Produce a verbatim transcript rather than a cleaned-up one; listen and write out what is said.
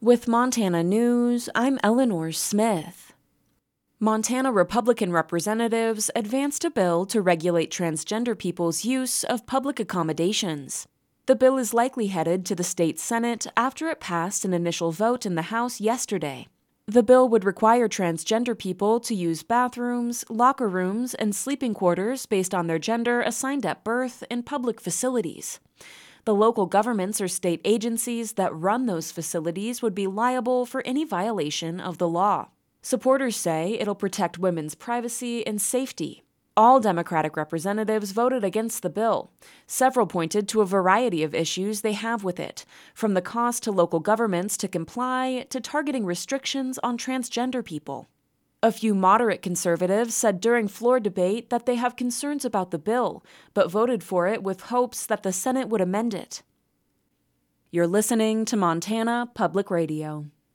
With Montana News, I'm Eleanor Smith. Montana Republican representatives advanced a bill to regulate transgender people's use of public accommodations. The bill is likely headed to the state Senate after it passed an initial vote in the House yesterday. The bill would require transgender people to use bathrooms, locker rooms, and sleeping quarters based on their gender assigned at birth in public facilities. The local governments or state agencies that run those facilities would be liable for any violation of the law. Supporters say it'll protect women's privacy and safety. All Democratic representatives voted against the bill. Several pointed to a variety of issues they have with it, from the cost to local governments to comply to targeting restrictions on transgender people. A few moderate conservatives said during floor debate that they have concerns about the bill, but voted for it with hopes that the Senate would amend it. You're listening to Montana Public Radio.